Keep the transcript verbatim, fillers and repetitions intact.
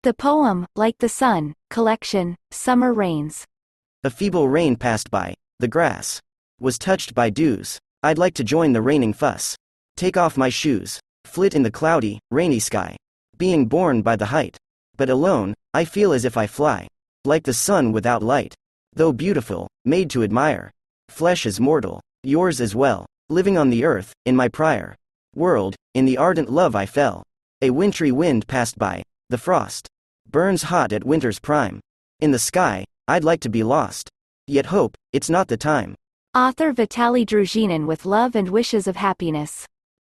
The poem, Like the Sun, collection, Summer Rains. A feeble rain passed by. The grass was touched by dews. I'd like to join the raining fuss. Take off my shoes. Flit in the cloudy, rainy sky. Being borne by the height. But alone, I feel as if I fly. Like the sun without light. Though beautiful, made to admire. Flesh is mortal. Yours as well. Living on the earth, in my prior world, in the ardent love I fell. A wintry wind passed by. The frost burns hot at winter's prime. In the sky, I'd like to be lost. Yet hope, it's not the time. Author Vitaly Druzhinin with love and wishes of happiness.